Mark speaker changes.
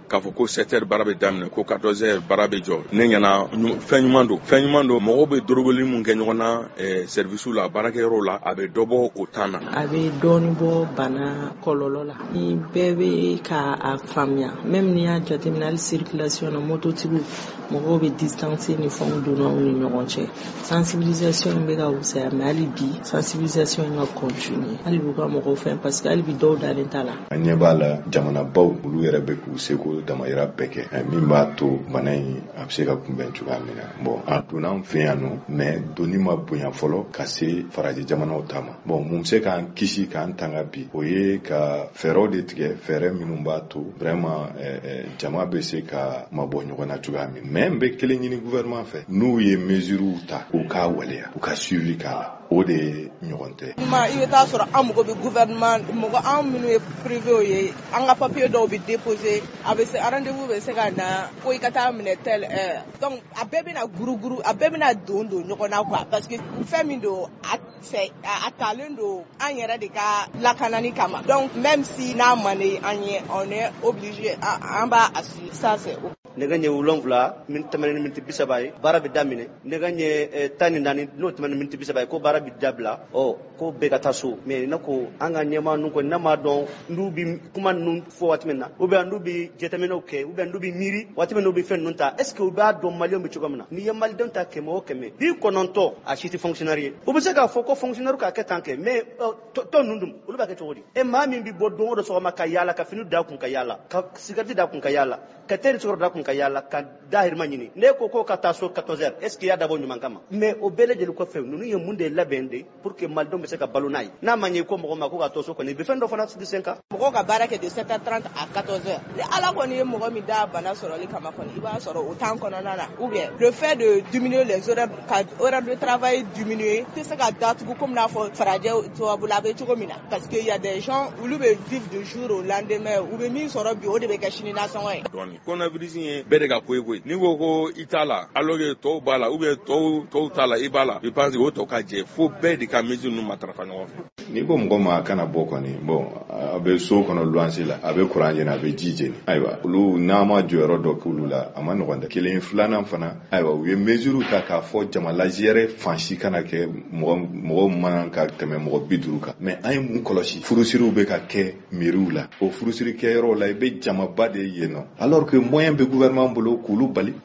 Speaker 1: k'a fɔ ko 7h baara bɛ daminɛ ko 14h baara bɛ jɔ ne ɲɛna fɛn ɲuman don mɔgɔw bɛ dorogoli mun kɛ ɲɔgɔn na service la baarakɛyɔrɔ la a bɛ dɔ bɔ o temps na
Speaker 2: a bɛ dɔɔni bɔ bana kɔlɔlɔ la ni bɛɛ bɛ ka a faamuya même ni y'a jateminɛ hali circulation na mototigiw mɔgɔw bɛ distance ni fɛnw donna u ni ɲɔgɔn cɛ sensibilisation bɛ ka wusaya mais hali bi sensibilisation ka continuer hali bi ka mɔgɔw fɛn parce que hali bi dɔw dalen t'a la
Speaker 3: an ɲɛ b'a la jamanabaw olu yɛrɛ bɛ k'u seko damayira bɛɛ kɛ min b'a to bana in a bɛ se ka kunbɛn cogoya min na bon a donna an fɛ yan nɔ mais doni ma bonya fɔlɔ ka se faraji jamanaw ta ma bon mun bɛ se k'an kisi k'an tanga bi o ye ka fɛɛrɛw de tigɛ fɛɛrɛ minnu b'a to vraiment jama bɛ se ka mabɔ ɲɔgɔn na cogoya min mais n bɛ kelen ɲini gouvernement fɛ n'u ye mesures ta u k'a waleya u ka suivi k'a la o de ɲɔgɔn tɛ.
Speaker 4: I bɛ taa sɔrɔ an mago bɛ gouvernement mɔgɔ an minnu ye privé ye an ka papier dɔw bɛ déposer a bɛ se rendez-vous bɛ se ka na ko i ka taa minɛ telle heure donc a bɛɛ bɛna guruguru a bɛɛ bɛna don ɲɔgɔn na quoi parce que fɛn min don a talen don an yɛrɛ de ka lakanani kama donc même si n'a man di an ye on est obligé an b'a assumer ça c'est
Speaker 5: nɛgɛ ɲɛ 7 tɛmɛnen ni miniti 30 ye baara bɛ daminɛ nɛgɛ ɲɛ 14 n'o tɛmɛnen ni miniti 30 ye ko baara bɛ dabila ko bɛɛ ka taa so mais ne ko an ka ɲɛmaa ninnu kɔni n'a ma dɔn n'u bɛ kuma ninnu fɔ waati min na ou bien n'u bɛ jateminɛw kɛ ou bien n'u bɛ miiri waati min n'u bɛ fɛn ninnu ta est ce que u b'a dɔn maliyɛnw bɛ cogo min na n'i ye malidenw ta 100 o 100 90 a si tɛ fonctionnaire ye u bɛ se k'a fɔ ko fonctionnaire k'a kɛ tan kɛ mais tɔ ninnu dun olu b'a kɛ cogo di maa min bɛ bɔ don o don sɔgɔma ka yaala ka fini da kun ka yaala ka cigarette da kun ka yaala ka teri sɔrɔ da kun ka yaala ka dahirimɛ ɲini ne ko ka taa so 14h est ce que y'a dabɔ ɲuman kama mais o bɛɛ lajɛlen kɔfɛ ninnu ye mun de labɛn de pour que malidenw bɛ se ka balo n'a ye n'a ma ɲɛ ko mɔgɔ ma ko ka to so kɔni i bɛ fɛn dɔ fana sigi sen kan
Speaker 4: mɔgɔw ka baara kɛ de 7h30 à 14h ni ala kɔni ye mɔgɔ min da bana sɔrɔli kama kɔni i b'a sɔrɔ o temps kɔnɔna na ou bien le fait de diminuer les horaires ka horaire de travail diminuer tɛ se ka datugu comme n'a fɔ farajɛ tubabula a bɛ cogo min na parce que y a des gens olu bɛ vivre du jour au lendemain u bɛ min sɔrɔ bi o de bɛ kɛ sini nasɔngɔ ye
Speaker 1: donc coronavirus ye bɛɛ de ka ko ye koyi ni ko i t'a la alors que tɔw b'a la ou bien tɔw t'a la i b'a la je pense que o tɔ ka jɛ fo bɛɛ de ka mesure ninnu matarafa ɲɔgɔn fɛ
Speaker 3: ni ko mɔgɔ ma kana bɔ kɔni bon a bɛ so kɔnɔ luwanse la a bɛ courant jeni a bɛ ji jeni ayiwa olu n'a ma jɔyɔrɔ dɔ k'olu la a ma nɔgɔn dɛ kelen filanan fana ayiwa u ye mesure ta k'a fɔ jama lajɛrɛ fansi kana kɛ mɔgɔ man ka tɛmɛ mɔgɔ 50 kan mais an ye mun kɔlɔsi furusiriw bɛ ka kɛ mairies la o furusiri kɛyɔrɔ la i bɛ jamaba de yen nɔ alors que moyen bɛ gouvernement bolo k'olu bali